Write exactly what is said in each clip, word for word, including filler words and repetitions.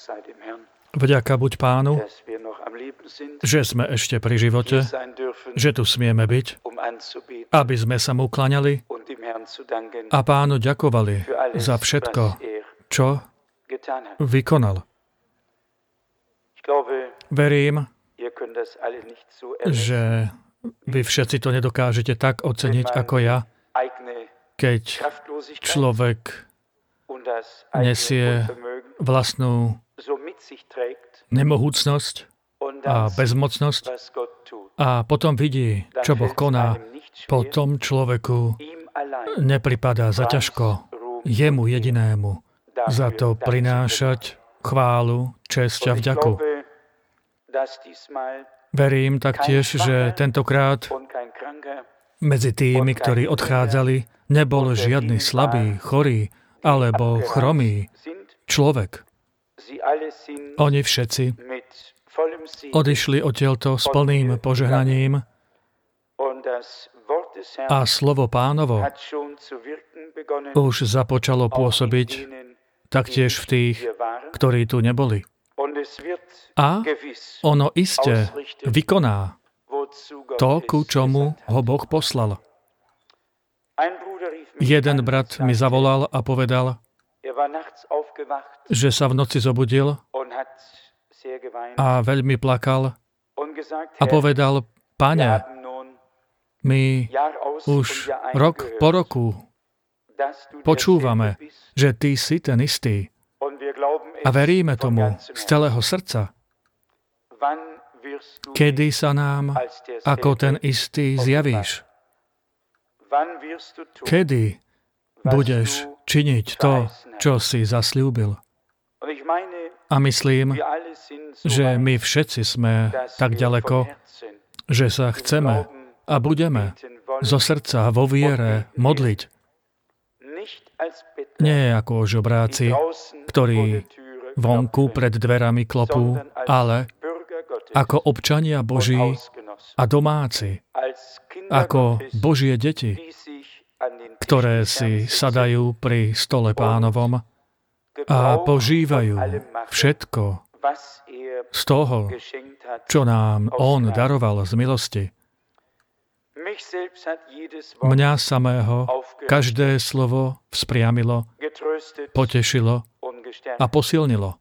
Vďaka buď Pánu, že sme ešte pri živote, že tu smieme byť, aby sme sa mu klaňali a Pánu ďakovali za všetko, čo vykonal. Verím, že vy všetci to nedokážete tak oceniť ako ja, keď človek nesie vlastnú nemohúcnosť a bezmocnosť a potom vidí, čo Boh koná. Potom človeku nepripadá za ťažko jemu jedinému za to prinášať chválu, česť a vďaku. Verím taktiež, že tentokrát medzi tými, ktorí odchádzali, nebol žiadny slabý, chorý alebo chromý človek. Oni všetci odišli odtiaľto s plným požehnaním a slovo Pánovo už započalo pôsobiť taktiež v tých, ktorí tu neboli. A ono iste vykoná to, ku čomu ho Boh poslal. Jeden brat mi zavolal a povedal, že sa v noci zobudil a veľmi plakal a povedal, Pane, my už rok po roku počúvame, že Ty si ten istý a veríme tomu z celého srdca. Kedy sa nám ako ten istý zjavíš? Kedy budeš činiť to, čo si zasľúbil? A myslím, že my všetci sme tak ďaleko, že sa chceme a budeme zo srdca vo viere modliť. Nie ako žobráci, ktorí vonku pred dverami klopú, ale ako občania Boží a domáci, ako Božie deti, ktoré si sadajú pri stole Pánovom a požívajú všetko z toho, čo nám On daroval z milosti. Mňa samého každé slovo vzpriamilo, potešilo a posilnilo.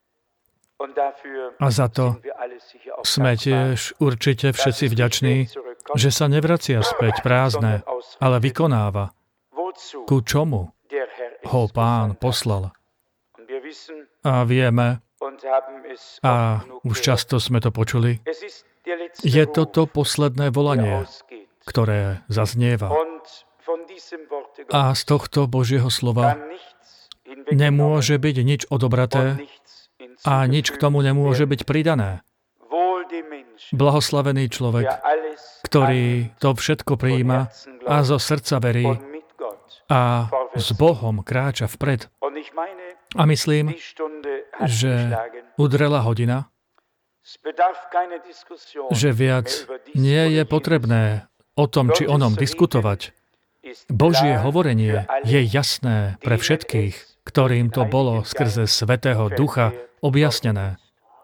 A za to sme tiež určite všetci vďační, že sa nevracia späť prázdne, ale vykonáva, ku čomu ho Pán poslal. A vieme, a už často sme to počuli, je toto posledné volanie, ktoré zaznieva. A z tohto Božieho slova nemôže byť nič odobraté a nič k tomu nemôže byť pridané. Blahoslavený človek, ktorý to všetko prijíma a zo srdca verí a s Bohom kráča vpred. A myslím, že udrela hodina, že viac nie je potrebné o tom či onom diskutovať. Božie hovorenie je jasné pre všetkých, ktorým to bolo skrze Svätého Ducha objasnené.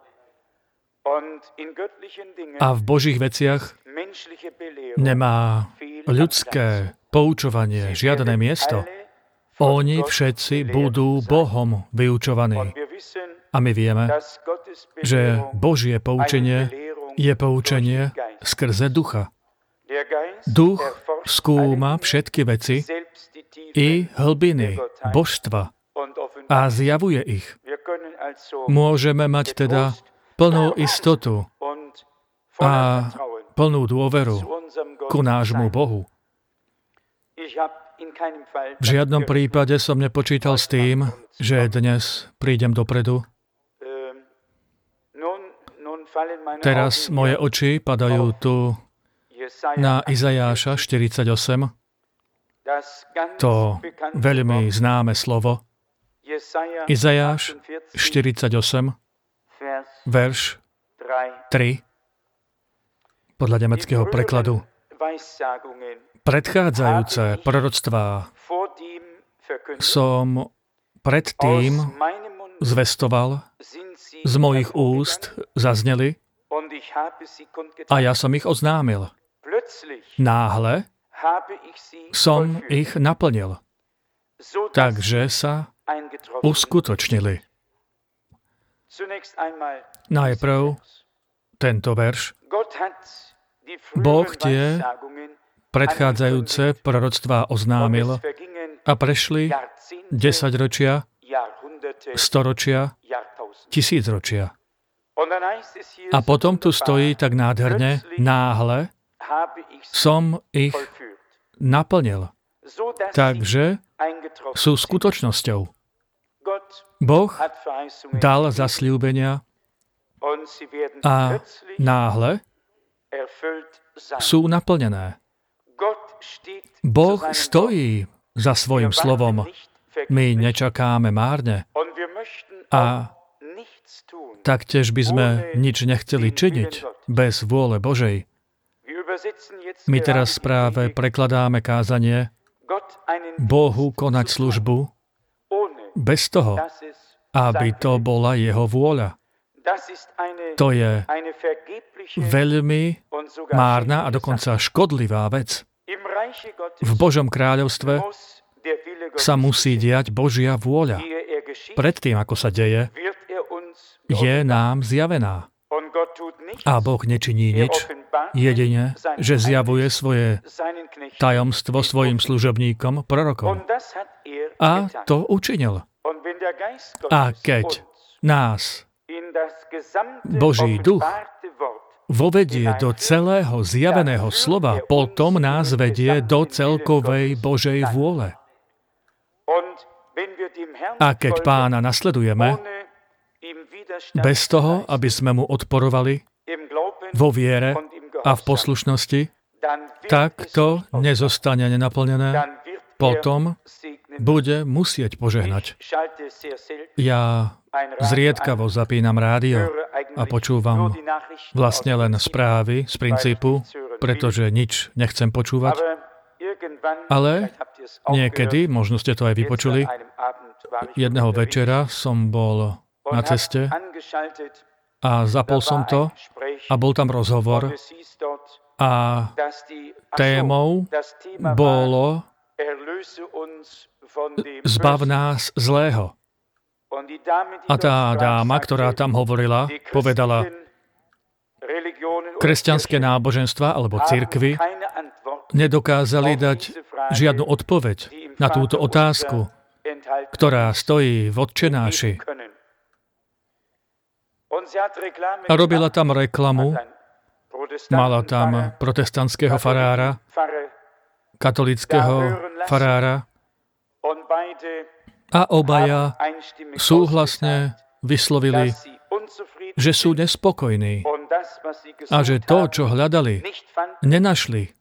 A v Božích veciach nemá ľudské poučovanie žiadne miesto. Oni všetci budú Bohom vyučovaní. A my vieme, že Božie poučenie je poučenie skrze Ducha. Duch skúma všetky veci i hlbiny božstva a zjavuje ich. Môžeme mať teda plnú istotu a plnú dôveru ku nášmu Bohu. V žiadnom prípade som nepočítal s tým, že dnes prídem dopredu. Teraz moje oči padajú tu na Izajáša štyridsaťosem, to veľmi známe slovo. Izajáš štyridsaťosem, verš tri, podľa nemeckého prekladu. Predchádzajúce proroctvá som predtým zvestoval z mojich úst zazneli a ja som ich oznámil. Náhle som ich naplnil, takže sa uskutočnili. Najprv tento verš. Boh tie predchádzajúce proroctvá oznámil a prešli desaťročia, storočia, tisícročia. A potom tu stojí tak nádherne, náhle som ich naplnil. Takže sú skutočnosťou. Boh dal zasľúbenia a náhle sú naplnené. Boh stojí za svojim slovom. My nečakáme márne. A taktiež by sme nič nechceli činiť bez vôle Božej. My teraz práve prekladáme kázanie Bohu konať službu bez toho, aby to bola jeho vôľa. To je veľmi márna a dokonca škodlivá vec. V Božom kráľovstve sa musí diať Božia vôľa. Predtým, ako sa deje, je nám zjavená. A Boh nečiní nič, jedine, že zjavuje svoje tajomstvo svojim služobníkom, prorokom. A to učinil. A keď nás Boží duch vovedie do celého zjaveného slova, potom nás vedie do celkovej Božej vôle. A keď Pána nasledujeme, bez toho, aby sme mu odporovali vo viere a v poslušnosti, tak to nezostane nenaplnené. Potom bude musieť požehnať. Ja zriedkavo zapínam rádio a počúvam vlastne len správy z princípu, pretože nič nechcem počúvať. Ale niekedy, možno ste to aj vypočuli, jedného večera som bol na ceste a zapol som to a bol tam rozhovor a témou bolo Zbav nás zlého. A tá dáma, ktorá tam hovorila, povedala, kresťanské náboženstva alebo cirkvi nedokázali dať žiadnu odpoveď na túto otázku, ktorá stojí v Otčenáši. A robila tam reklamu, mala tam protestantského farára, katolického farára a obaja súhlasne vyslovili, že sú nespokojní a že to, čo hľadali, nenašli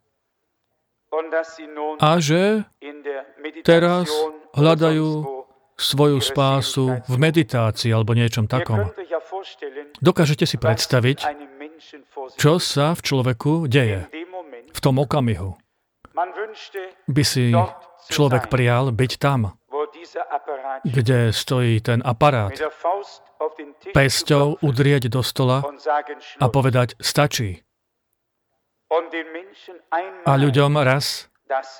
a že teraz hľadajú svoju spásu v meditácii alebo niečom takom. Dokážete si predstaviť, čo sa v človeku deje v tom okamihu? By si človek prijal byť tam, kde stojí ten aparát, pesťou udrieť do stola a povedať stačí. A ľuďom raz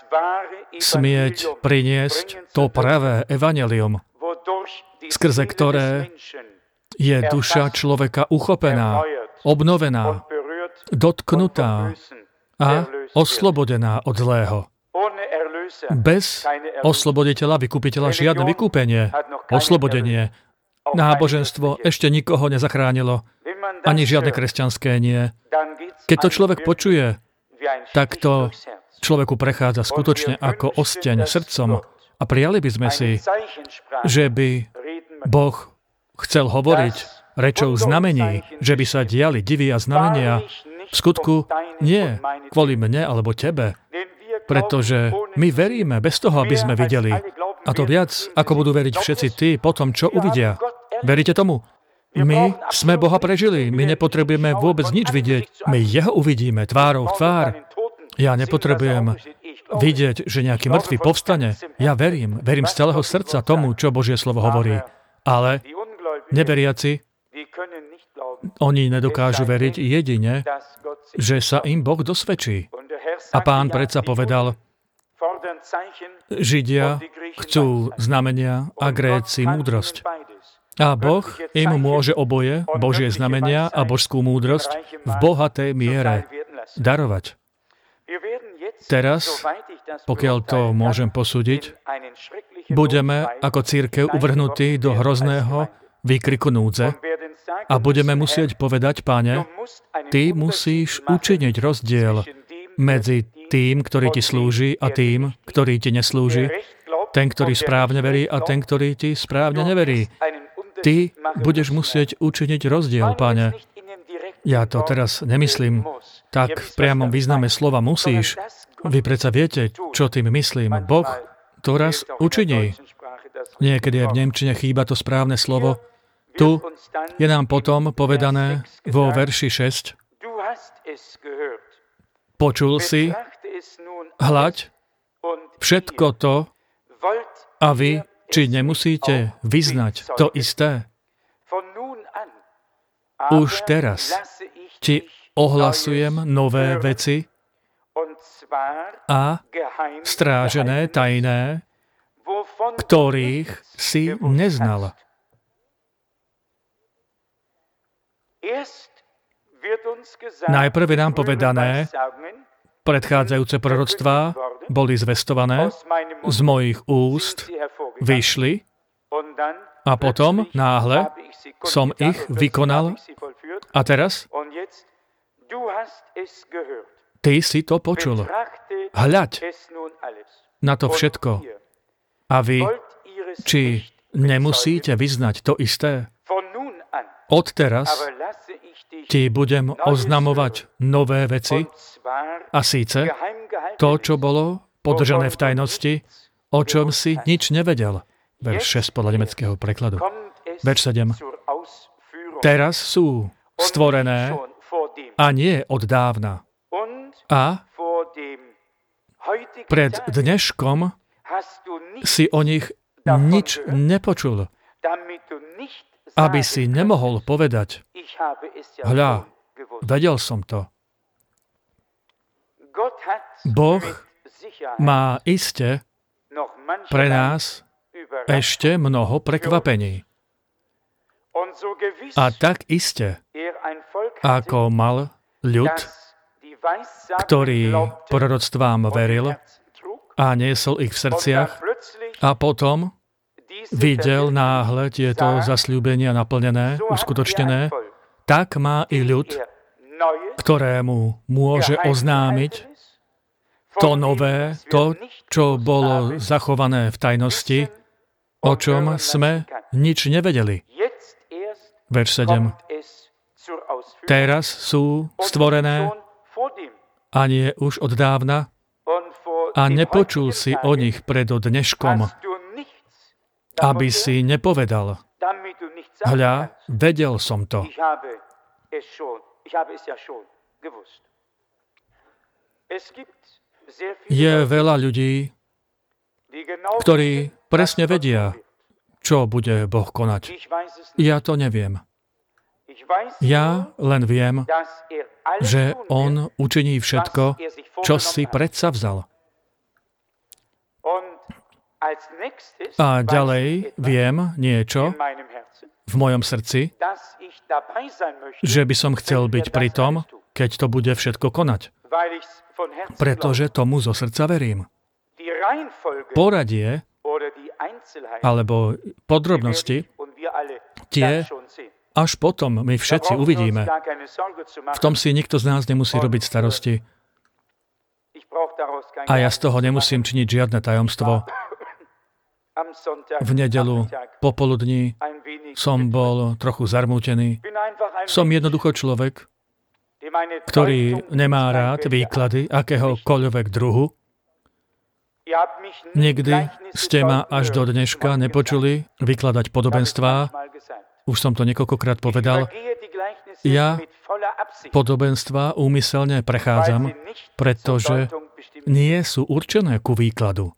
smieť priniesť to pravé evanjelium, skrze ktoré je duša človeka uchopená, obnovená, dotknutá a oslobodená od zlého. Bez osloboditeľa, vykupiteľa žiadne vykúpenie, oslobodenie. Náboženstvo ešte nikoho nezachránilo, ani žiadne kresťanské nie. Keď to človek počuje, tak to človeku prechádza skutočne ako osteň srdcom. A prijali by sme si, že by Boh chcel hovoriť rečou znamení, že by sa diali divy a znamenia. V skutku nie kvôli mne alebo tebe, pretože my veríme bez toho, aby sme videli. A to viac, ako budú veriť všetci tí po tom, čo uvidia. Veríte tomu? My sme Boha prežili. My nepotrebujeme vôbec nič vidieť. My Jeho uvidíme tvárou v tvár. Ja nepotrebujem vidieť, že nejaký mŕtvy povstane. Ja verím. Verím z celého srdca tomu, čo Božie slovo hovorí. Ale neveriaci Oni nedokážu veriť jedine, že sa im Boh dosvedčí. A Pán predsa povedal, Židia chcú znamenia a Gréci múdrosť. A Boh im môže oboje, Božie znamenia a božskú múdrosť, v bohatej miere darovať. Teraz, pokiaľ to môžem posúdiť, budeme ako cirkev uvrhnutí do hrozného výkriku núdze a budeme musieť povedať, Pane, Ty musíš učiniť rozdiel medzi tým, ktorý Ti slúži a tým, ktorý Ti neslúži, ten, ktorý správne verí a ten, ktorý Ti správne neverí. Ty budeš musieť učiniť rozdiel, Pane. Ja to teraz nemyslím tak v priamom význame slova musíš. Vy predsa viete, čo tým myslím. Boh to raz učiní. Niekedy aj v nemčine chýba to správne slovo. Tu je nám potom povedané vo verši šesť. Počul si, hľaď, všetko to a vy, či nemusíte vyznať to isté? Už teraz ti ohlasujem nové veci a strážené, tajné, ktorých si neznal. Najprv je nám povedané, predchádzajúce proroctvá boli zvestované, z mojich úst vyšli a potom náhle som ich vykonal. A teraz ty si to počul. Hľaď na to všetko. A vy, či nemusíte vyznať to isté? Odteraz ti budem oznamovať nové veci, a síce to, čo bolo podržané v tajnosti, o čom si nič nevedel. Verš šesť podľa nemeckého prekladu. Verš sedem. Teraz sú stvorené a nie od dávna. A pred dneškom si o nich nič nepočul, aby si nemohol povedať, hľa, vedel som to. Boh má iste pre nás ešte mnoho prekvapení. A tak iste, ako mal ľud, ktorý proroctvám veril a niesol ich v srdciach a potom videl náhle tieto zasľúbenia naplnené, uskutočnené, tak má i ľud, ktorému môže oznámiť to nové, to, čo bolo zachované v tajnosti, o čom sme nič nevedeli. Verš sedem. Teraz sú stvorené a nie už od dávna a nepočul si o nich pred dneškom, aby si nepovedal, hľa, vedel som to. Je veľa ľudí, ktorí presne vedia, čo bude Boh konať. Ja to neviem. Ja len viem, že On učiní všetko, čo si predsavzal. A ďalej viem niečo v mojom srdci, že by som chcel byť pri tom, keď to bude všetko konať. Pretože tomu zo srdca verím. Poradie alebo podrobnosti, tie až potom my všetci uvidíme. V tom si nikto z nás nemusí robiť starosti. A ja z toho nemusím činiť žiadne tajomstvo. V nedeľu popoludní som bol trochu zarmútený. Som jednoducho človek, ktorý nemá rád výklady akéhokoľvek druhu. Nikdy ste ma až do dneška nepočuli vykladať podobenstvá. Už som to niekoľkokrát povedal. Ja podobenstvá úmyselne prechádzam, pretože nie sú určené ku výkladu.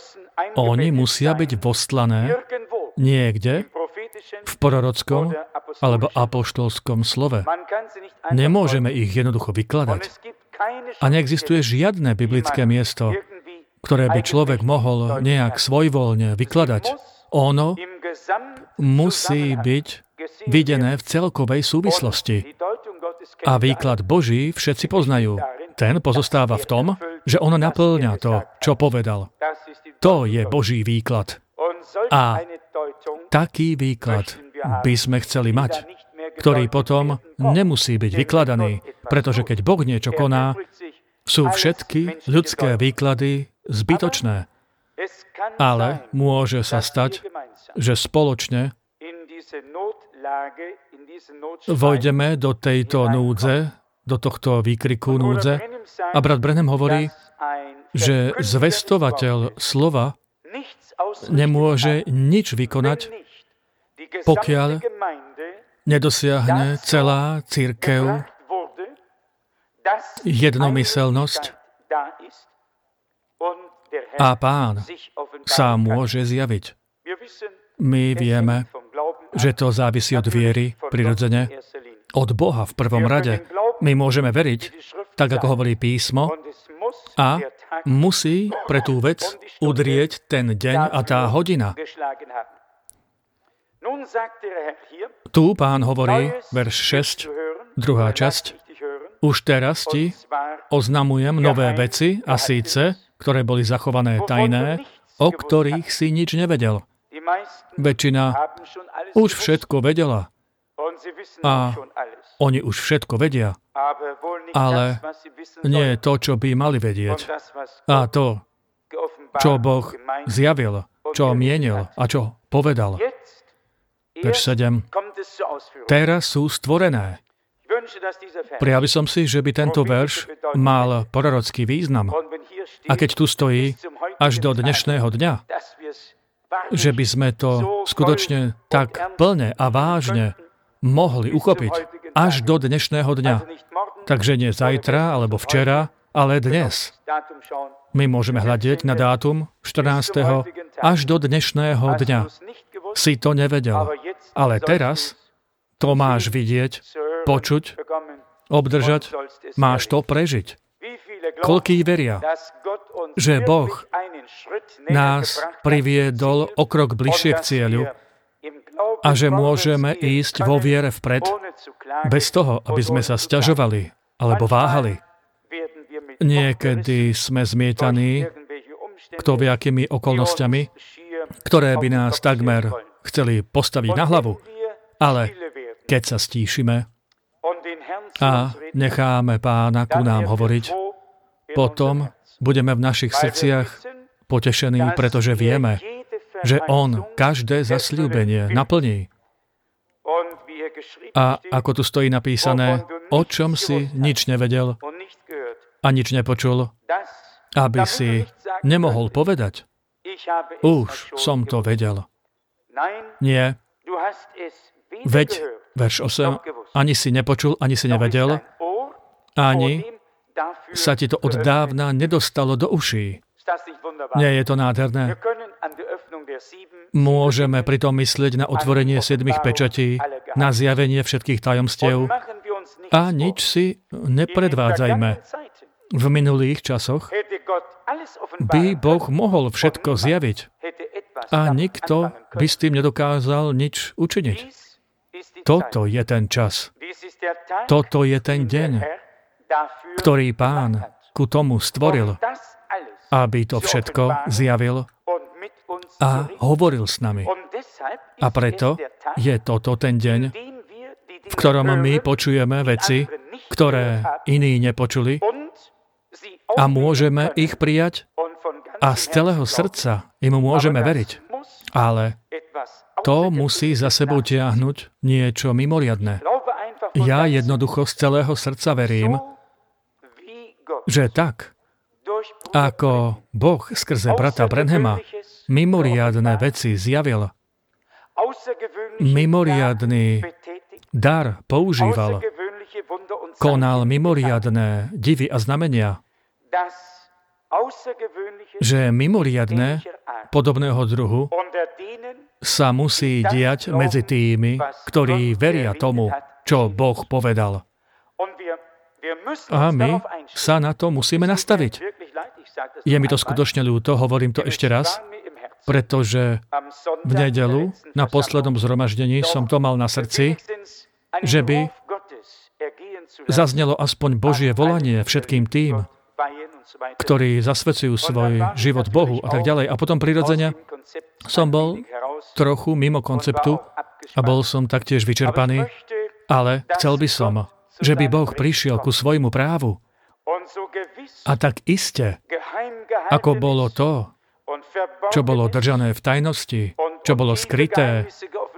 Oni musia byť voslané niekde v prorockom alebo apoštolskom slove. Nemôžeme ich jednoducho vykladať. A neexistuje žiadne biblické miesto, ktoré by človek mohol nejak svojvoľne vykladať. Ono musí byť videné v celkovej súvislosti. A výklad Boží všetci poznajú. Ten pozostáva v tom, že on naplňa to, čo povedal. To je Boží výklad. A taký výklad by sme chceli mať, ktorý potom nemusí byť vykladaný, pretože keď Boh niečo koná, sú všetky ľudské výklady zbytočné. Ale môže sa stať, že spoločne vojdeme do tejto núdze, do tohto výkriku núdze. A brat Branham hovorí, že zvestovateľ slova nemôže nič vykonať, pokiaľ nedosiahne celá cirkev jednomyselnosť a Pán sa môže zjaviť. My vieme, že to závisí od viery, prirodzene, od Boha v prvom rade. My môžeme veriť, tak ako hovorí písmo, a musí pre tú vec udrieť ten deň a tá hodina. Tu Pán hovorí, verš šesť, druhá časť, už teraz ti oznamujem nové veci, a síce, ktoré boli zachované tajné, o ktorých si nič nevedel. Väčšina už všetko vedela. A oni už všetko vedia. Ale nie to, čo by mali vedieť. A to, čo Boh zjavil, čo mienil a čo povedal. Verš sedem. Teraz sú stvorené. Prijal by som si, že by tento verš mal prorocký význam. A keď tu stojí až do dnešného dňa, že by sme to skutočne tak plne a vážne mohli uchopiť až do dnešného dňa. Takže nie zajtra alebo včera, ale dnes. My môžeme hľadiť na dátum štrnásteho až do dnešného dňa. Si to nevedel, ale teraz to máš vidieť, počuť, obdržať, máš to prežiť. Koľký veria, že Boh nás priviedol o krok bližšie k cieľu a že môžeme ísť vo viere vpred, bez toho, aby sme sa sťažovali alebo váhali. Niekedy sme zmietaní, kto vie akými okolnostiami, ktoré by nás takmer chceli postaviť na hlavu. Ale keď sa stíšime a necháme Pána ku nám hovoriť, potom budeme v našich srdciach potešení, pretože vieme, že On každé zasľúbenie naplní. A ako tu stojí napísané, o čom si nič nevedel a nič nepočul, aby si nemohol povedať. Už som to vedel. Nie. Veď, verš osem, ani si nepočul, ani si nevedel, ani sa ti to od dávna nedostalo do uší. Nie je to nádherné? Môžeme pritom myslieť na otvorenie siedmich pečatí, na zjavenie všetkých tajomstiev a nič si nepredvádzajme. V minulých časoch by Boh mohol všetko zjaviť a nikto by s tým nedokázal nič učiniť. Toto je ten čas. Toto je ten deň, ktorý Pán ku tomu stvoril, aby to všetko zjavil a hovoril s nami. A preto je toto ten deň, v ktorom my počujeme veci, ktoré iní nepočuli a môžeme ich prijať a z celého srdca im môžeme veriť. Ale to musí za sebou tiahnuť niečo mimoriadne. Ja jednoducho z celého srdca verím, že tak, ako Boh skrze brata Branhama mimoriadne veci zjavil, mimoriadny dar používal, konal mimoriadne divy a znamenia, že mimoriadne podobného druhu sa musí diať medzi tými, ktorí veria tomu, čo Boh povedal. A my sa na to musíme nastaviť. Je mi to skutočne ľúto, hovorím to ešte raz, pretože v nedeľu na poslednom zhromaždení som to mal na srdci, že by zaznelo aspoň Božie volanie všetkým tým, ktorí zasvedcujú svoj život Bohu a tak ďalej. A potom prirodzene som bol trochu mimo konceptu a bol som taktiež vyčerpaný, ale chcel by som, že by Boh prišiel ku svojmu právu. A tak iste, ako bolo to, čo bolo držané v tajnosti, čo bolo skryté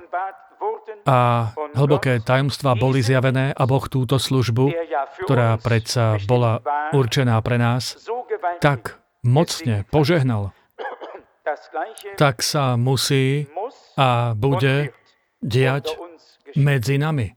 a hlboké tajomstvá boli zjavené a Boh túto službu, ktorá predsa bola určená pre nás, tak mocne požehnal. Tak sa musí a bude diať medzi nami.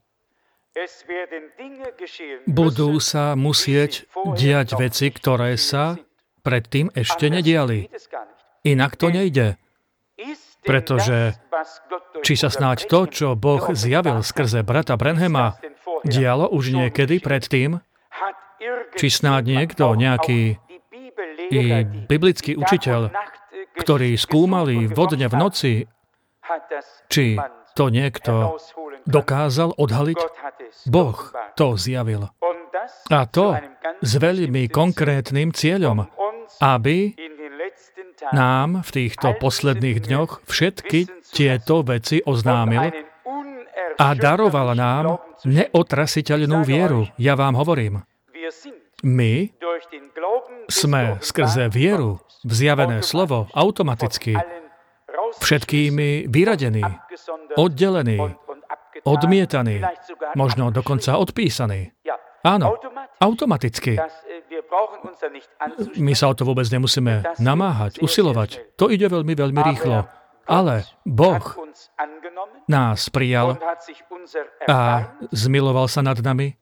Budú sa musieť diať veci, ktoré sa predtým ešte nediali. Inak to nejde. Pretože či sa snáď to, čo Boh zjavil skrze brata Branhama, dialo už niekedy predtým, či snáď niekto, nejaký i biblický učiteľ, ktorý skúmali vodne v noci, či to niekto dokázal odhaliť? Boh to zjavil. A to s veľmi konkrétnym cieľom, aby nám v týchto posledných dňoch všetky tieto veci oznámil a daroval nám neotrasiteľnú vieru. Ja vám hovorím, my sme skrze vieru v zjavené slovo automaticky všetkými vyradení, oddelení, odmietaní, možno dokonca odpísaní. Áno, automaticky. My sa o to vôbec nemusíme namáhať, usilovať. To ide veľmi, veľmi rýchlo. Ale Boh nás prijal a zmiloval sa nad nami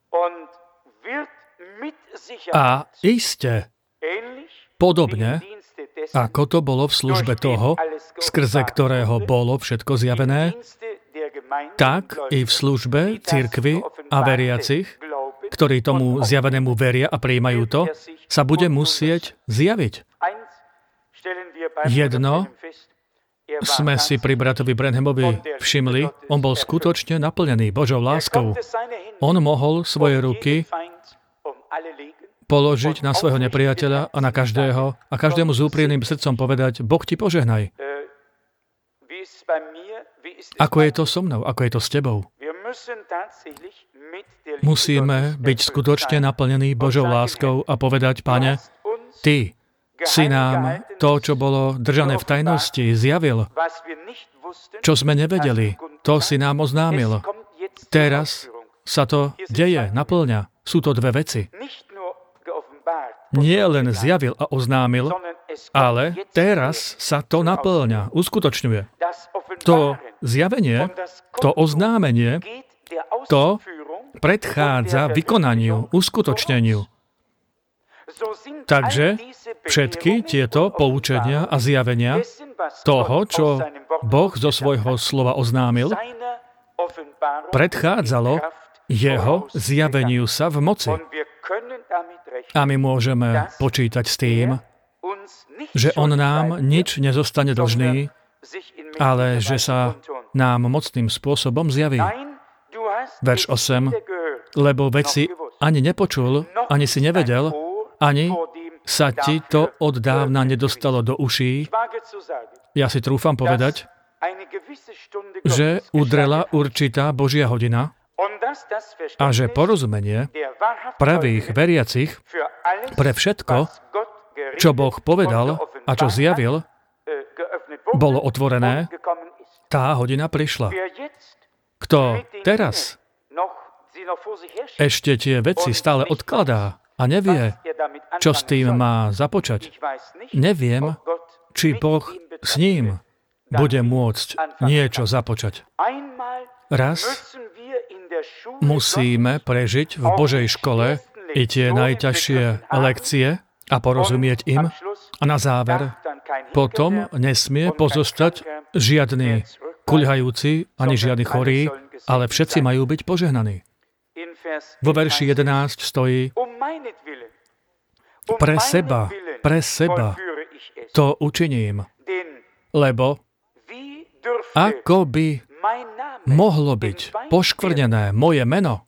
a iste podobne, ako to bolo v službe toho, skrze ktorého bolo všetko zjavené, tak i v službe cirkvi a veriacich, ktorí tomu zjavenému veria a prijímajú to, sa bude musieť zjaviť. Jedno sme si pri bratovi Branhamovi všimli, on bol skutočne naplnený Božou láskou. On mohol svoje ruky položiť na svojho nepriateľa a na každého a každému s úprimným srdcom povedať, Boh ti požehnaj. Ako je to so mnou? Ako je to s tebou? Musíme byť skutočne naplnení Božou láskou a povedať, Pane, Ty si nám to, čo bolo držané v tajnosti, zjavil. Čo sme nevedeli, to si nám oznámil. Teraz sa to deje, naplňa. Sú to dve veci. Nie len zjavil a oznámil, ale teraz sa to naplňa, uskutočňuje. To zjavenie, to oznámenie, to predchádza vykonaniu, uskutočneniu. Takže všetky tieto poučenia a zjavenia toho, čo Boh zo svojho slova oznámil, predchádzalo jeho zjaveniu sa v moci. A my môžeme počítať s tým, že on nám nič nezostane dlžný, ale že sa nám mocným spôsobom zjaví. Verš osem. Lebo veci ani nepočul, ani si nevedel, ani sa ti to od dávna nedostalo do uší. Ja si trúfam povedať, že udrela určitá Božia hodina a že porozumenie pravých veriacich pre všetko, čo Boh povedal a čo zjavil, bolo otvorené, tá hodina prišla. Kto teraz ešte tie veci stále odkladá a nevie, čo s tým má započať, neviem, či Boh s ním bude môcť niečo započať. Raz musíme prežiť v Božej škole i tie najťažšie lekcie a porozumieť im A na záver, potom nesmie pozostať žiadny kuľhajúci, ani žiadny chorý, ale všetci majú byť požehnaní. Vo verši jedenásť stojí: Pre seba, pre seba to učiním, lebo ako by mohlo byť poškvrnené moje meno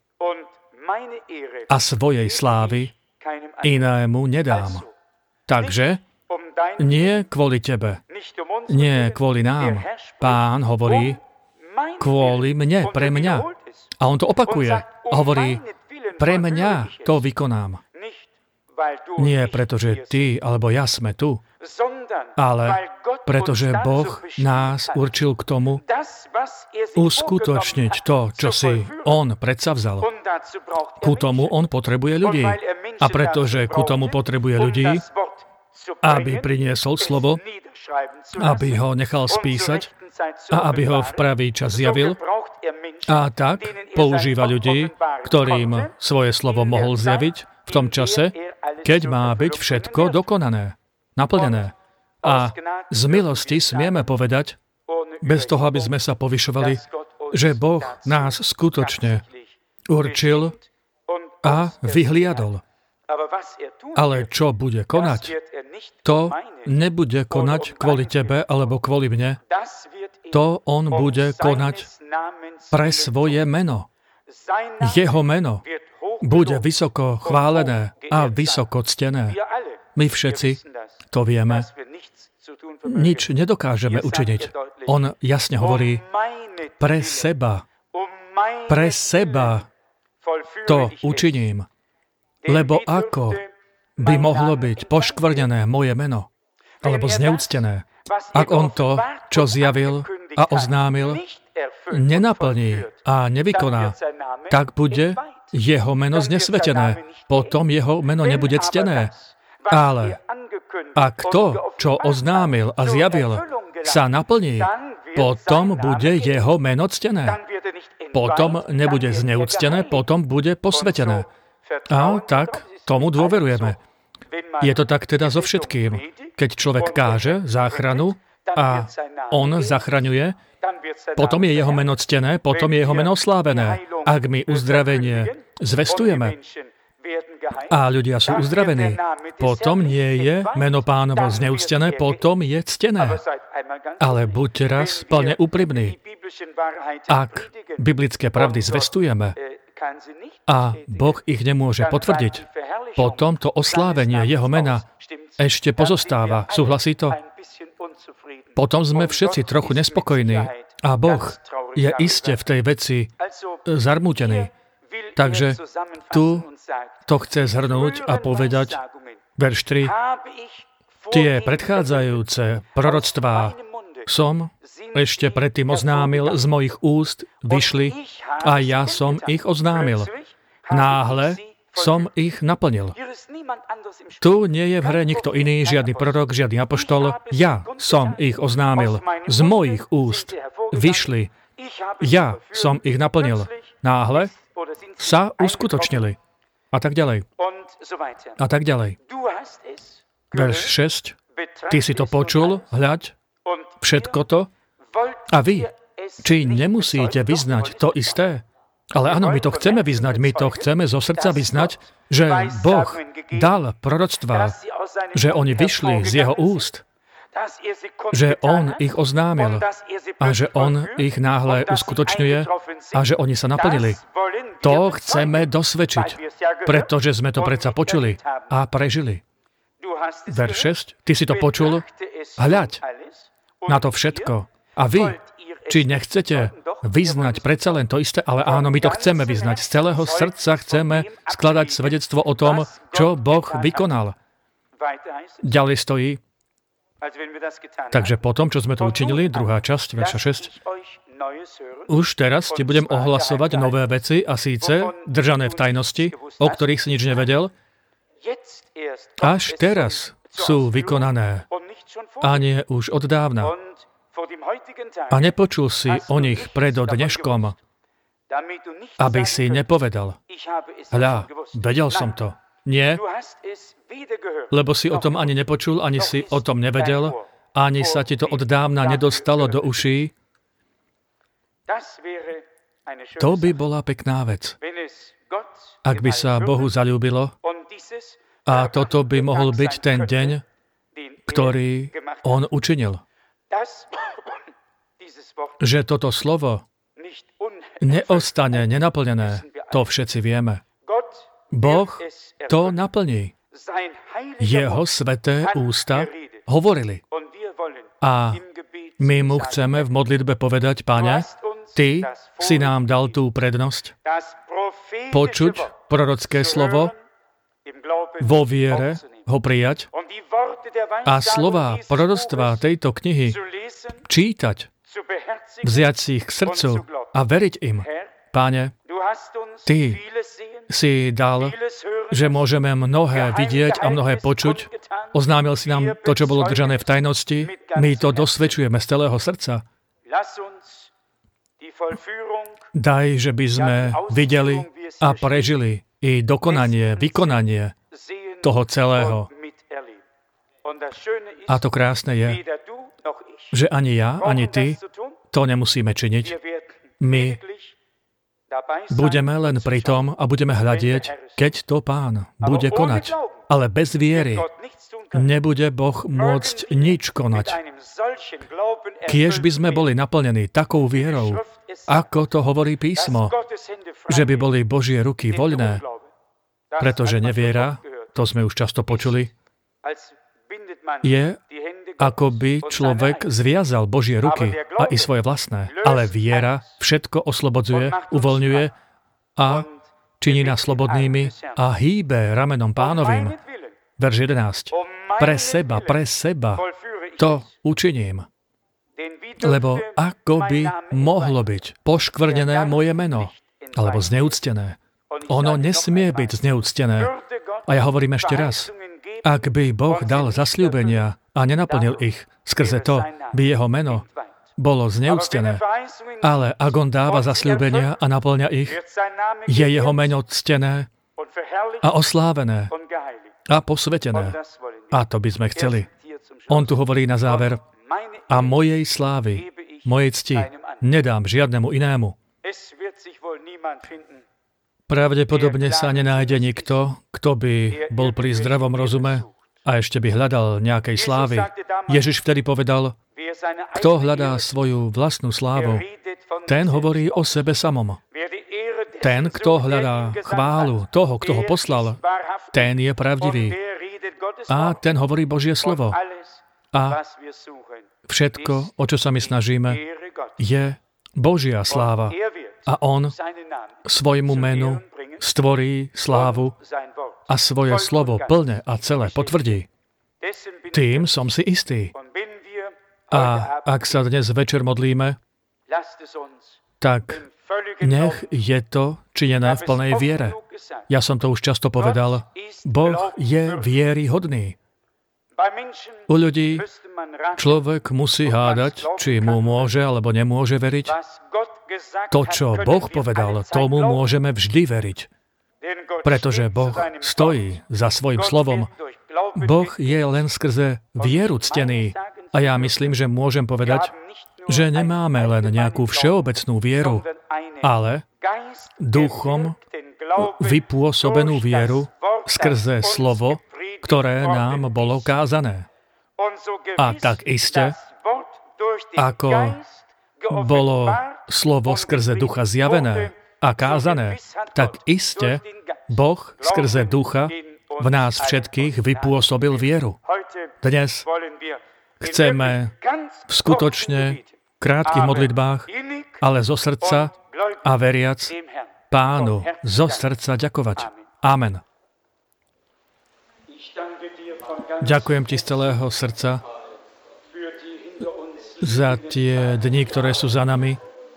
a svojej slávy inému nedám. Takže nie kvôli tebe, nie kvôli nám. Pán hovorí, kvôli mne, pre mňa. A on to opakuje. A hovorí, pre mňa to vykonám. Nie preto, že ty alebo ja sme tu, ale pretože Boh nás určil k tomu uskutočniť to, čo si On predsavzal. Ku tomu On potrebuje ľudí. A pretože ku tomu potrebuje ľudí, aby priniesol slovo, aby ho nechal spísať a aby ho v pravý čas zjavil, a tak používa ľudí, ktorým svoje slovo mohol zjaviť v tom čase, keď má byť všetko dokonané, naplnené. A z milosti smieme povedať, bez toho, aby sme sa povyšovali, že Boh nás skutočne určil a vyhliadol. Ale čo bude konať, to nebude konať kvôli tebe alebo kvôli mne. To on bude konať pre svoje meno. Jeho meno bude vysoko chválené a vysoko ctené. My všetci to vieme. Nič nedokážeme učiniť. On jasne hovorí, pre seba, pre seba to učiním. Lebo ako by mohlo byť poškvrnené moje meno, alebo zneúctené, ak on to, čo zjavil a oznámil, nenaplní a nevykoná, tak bude jeho meno znesvetené. Potom jeho meno nebude ctené. Ale ak to, čo oznámil a zjavil, sa naplní, potom bude jeho meno ctené. Potom nebude zneúctené, potom bude posvetené. A tak tomu dôverujeme. Je to tak teda so všetkým. Keď človek káže záchranu a on zachraňuje, potom je jeho meno ctené, potom je jeho meno oslávené. Ak my uzdravenie zvestujeme a ľudia sú uzdravení, potom nie je meno Pánovo zneúctené, potom je ctené. Ale buďte raz plne úprimní. Ak biblické pravdy zvestujeme a Boh ich nemôže potvrdiť, potom to oslávenie jeho mena ešte pozostáva. Súhlasí to? Potom sme všetci trochu nespokojní a Boh je iste v tej veci zarmútený. Takže tu to chce zhrnúť a povedať, verš tri, tie predchádzajúce proroctvá som ešte predtým oznámil, z mojich úst vyšli a ja som ich oznámil. Náhle som ich naplnil. Tu nie je v hre nikto iný, žiadny prorok, žiadny apoštol. Ja som ich oznámil. Z mojich úst vyšli. Ja som ich naplnil. Náhle sa uskutočnili. A tak ďalej. A tak ďalej. Verš šesť. Ty si to počul, hľaď, všetko to. A vy, či nemusíte vyznať to isté? Ale áno, my to chceme vyznať, my to chceme zo srdca vyznať, že Boh dal proroctvá, že oni vyšli z jeho úst, že on ich oznámil a že on ich náhle uskutočňuje a že oni sa naplnili. To chceme dosvedčiť, pretože sme to predsa počuli a prežili. Verš šesť. Ty si to počul? Hľaď na to všetko. A vy, či nechcete vyznať predsa len to isté, ale áno, my to chceme vyznať. Z celého srdca chceme skladať svedectvo o tom, čo Boh vykonal. Ďalej stojí. Takže potom, čo sme to učinili, druhá časť, verša šesť, už teraz ti budem ohlasovať nové veci, a síce držané v tajnosti, o ktorých si nič nevedel, až teraz sú vykonané, a nie už od dávna. A nepočul si o nich pred dneškom, aby si nepovedal, hľa, vedel som to. Nie, lebo si o tom ani nepočul, ani si o tom nevedel, ani sa ti to od dávna nedostalo do uší. To by bola pekná vec, ak by sa Bohu zaľúbilo, a toto by mohol byť ten deň, ktorý on učinil. Že toto slovo neostane nenaplnené, to všetci vieme. Boh to naplní. Jeho sväté ústa hovorili. A my mu chceme v modlitbe povedať, Pane, Ty si nám dal tú prednosť počuť prorocké slovo, vo viere ho prijať a slová proroctva tejto knihy čítať, vziať si ich k srdcu a veriť im. Páne, Ty si dal, že môžeme mnohé vidieť a mnohé počuť. Oznámil si nám to, čo bolo držané v tajnosti. My to dosvedčujeme z celého srdca. Daj, že by sme videli a prežili i dokonanie, vykonanie toho celého. A to krásne je, že ani ja, ani ty to nemusíme činiť. My budeme len pri tom a budeme hľadieť, keď to Pán bude konať. Ale bez viery nebude Boh môcť nič konať. Kiež by sme boli naplnení takou vierou, ako to hovorí písmo, že by boli Božie ruky voľné, pretože neviera, to sme už často počuli, je, ako by človek zviazal Božie ruky a i svoje vlastné. Ale viera všetko oslobodzuje, uvoľňuje a činí nás slobodnými a hýbe ramenom Pánovým. Verš jedenásť. Pre seba, pre seba to učiním. Lebo ako by mohlo byť poškvrnené moje meno, alebo zneúctené. Ono nesmie byť zneúctené. A ja hovorím ešte raz. Ak by Boh dal zasľúbenia a nenaplnil ich, skrze to by jeho meno bolo zneúctené. Ale ak on dáva zasľúbenia a naplňa ich, je jeho meno ctené a oslávené a posvetené. A to by sme chceli. On tu hovorí na záver, a mojej slávy, mojej cti nedám žiadnemu inému. Pravdepodobne sa nenájde nikto, kto by bol pri zdravom rozume a ešte by hľadal nejakej slávy. Ježiš vtedy povedal, kto hľadá svoju vlastnú slávu, ten hovorí o sebe samom. Ten, kto hľadá chválu toho, kto ho poslal, ten je pravdivý. A ten hovorí Božie slovo. A všetko, o čo sa my snažíme, je Božia sláva. A on svojmu menu stvorí slávu a svoje slovo plne a celé potvrdí. Tým som si istý. A ak sa dnes večer modlíme, tak nech je to činené v plnej viere. Ja som to už často povedal. Boh je vieryhodný. U ľudí človek musí hádať, či mu môže alebo nemôže veriť. To, čo Boh povedal, tomu môžeme vždy veriť. Pretože Boh stojí za svojím slovom. Boh je len skrze vieru ctený. A ja myslím, že môžem povedať, že nemáme len nejakú všeobecnú vieru, ale duchom vypôsobenú vieru skrze slovo, ktoré nám bolo kázané. A tak iste, ako bolo slovo skrze ducha zjavené a kázané, tak iste Boh skrze ducha v nás všetkých vypôsobil vieru. Dnes chceme v skutočne krátkych modlitbách, ale zo srdca a veriac Pánu zo srdca ďakovať. Amen. Ďakujem ti z celého srdca za tie dni, ktoré sú za nami.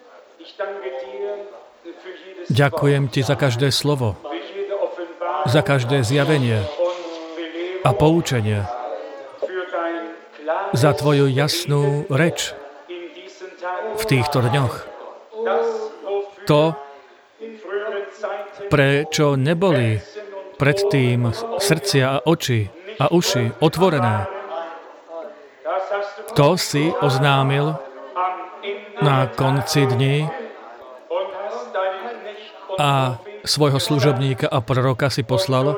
Ďakujem ti za každé slovo, za každé zjavenie a poučenie, za tvoju jasnú reč v týchto dňoch. To, prečo neboli predtým srdcia a oči a uši otvorené. To si oznámil na konci dní a svojho služobníka a proroka si poslal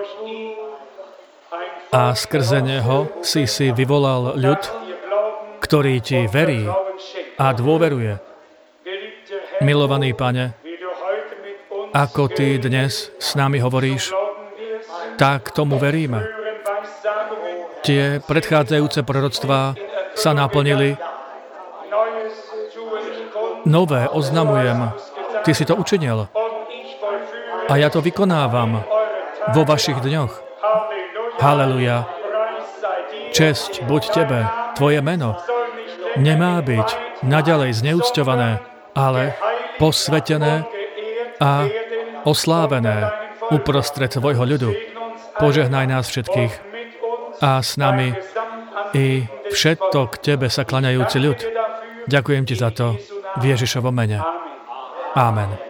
a skrze neho si si vyvolal ľud, ktorý ti verí a dôveruje. Milovaný Pane, ako Ty dnes s nami hovoríš, tak tomu veríme. Tie predchádzajúce proroctvá sa naplnili. Nové oznamujem. Ty si to učinil. A ja to vykonávam vo vašich dňoch. Haleluja. Česť buď Tebe, Tvoje meno nemá byť naďalej zneúcťované, ale posvetené a oslávené uprostred Tvojho ľudu. Požehnaj nás všetkých a s nami i všetko k Tebe sa klaňajúci ľud. Ďakujem Ti za to v Ježišovom mene. Amen.